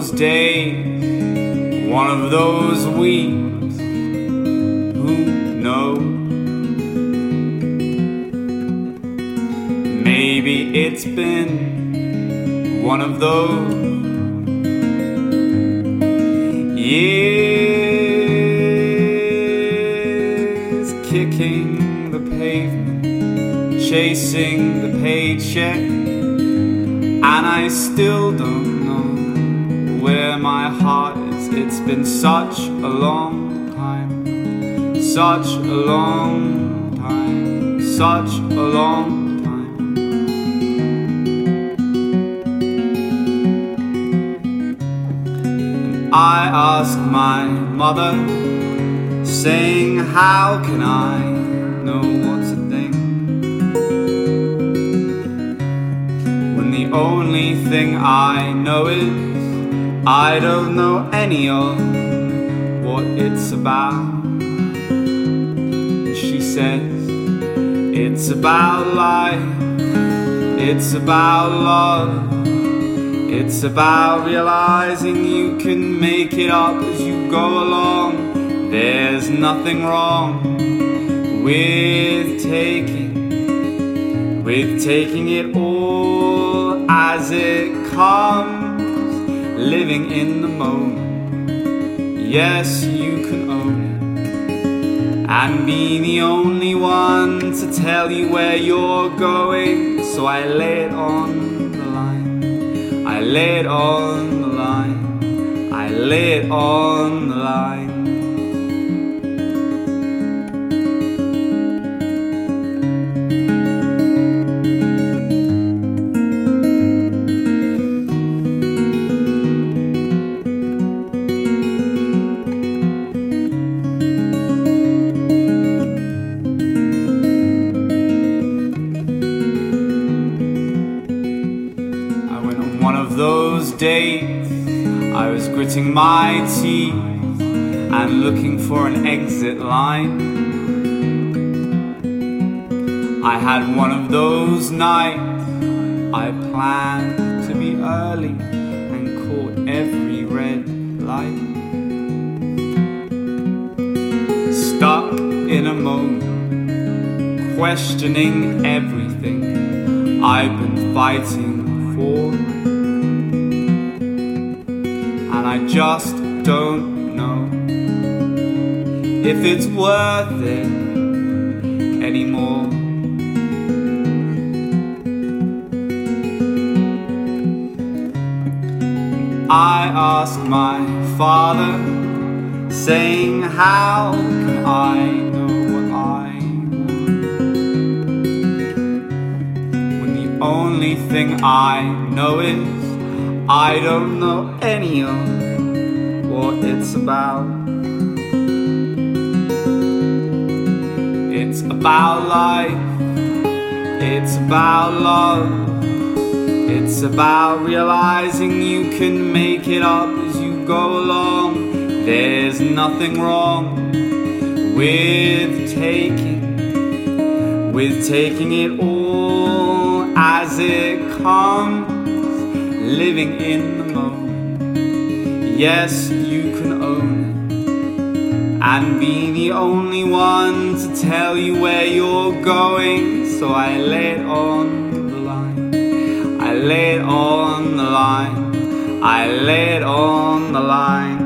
those days, one of those weeks, who knows? Maybe it's been one of those years, kicking the pavement, chasing the paycheck, and I still don't know where my heart is. It's been such a long time, such a long time, such a long time. I asked my mother, saying, how can I know what's a thing, when the only thing I know is I don't know any of what it's about. She says, it's about life, it's about love, it's about realizing you can make it up as you go along. There's nothing wrong with taking it all as it comes, living in the moment. Yes, you can own it, and be the only one to tell you where you're going. So I lay it on the line, I lay it on the line, I lay it on the line. Those days I was gritting my teeth and looking for an exit line. I had one of those nights I planned to be early and caught every red light. Stuck in a moment, questioning everything I've been fighting for. And I just don't know if it's worth it anymore. I asked my father, saying, how can I know what I want, when the only thing I know is I don't know any of what it's about. It's about life, it's about love, it's about realizing you can make it up as you go along. There's nothing wrong with taking it all as it comes, living in the moment. Yes, you can own it, and be the only one to tell you where you're going. So I lay it on the line, I lay it on the line, I lay it on the line.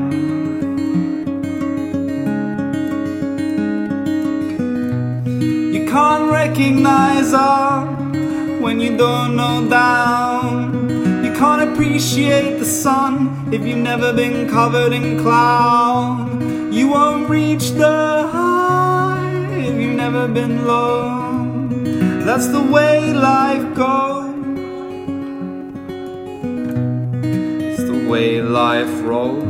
You can't recognize her when you don't know down. You can't appreciate the sun if you've never been covered in cloud. You won't reach the high if you've never been low. That's the way life goes. It's the way life rolls.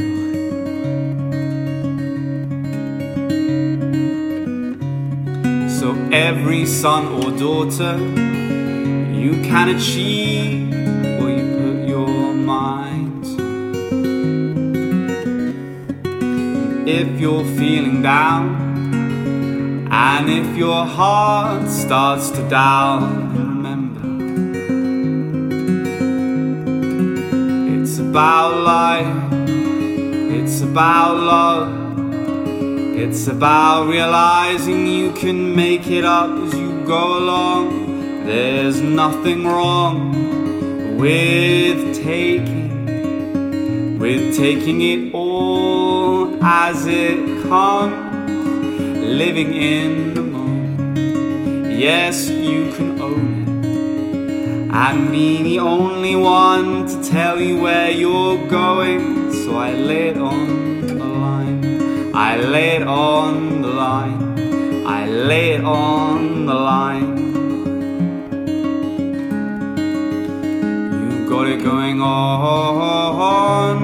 So every son or daughter you can achieve what you put your mind to. If you're feeling down, and if your heart starts to doubt, remember, it's about life, it's about love, it's about realizing you can make it up as you go along. There's nothing wrong with taking it all as it comes, living in the moment. Yes, you can own it, and be the only one to tell you where you're going. So I lay it on the line, I lay it on the line, I lay it on the line. You got it going on.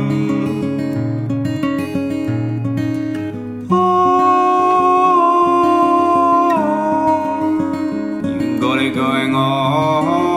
You got it going on.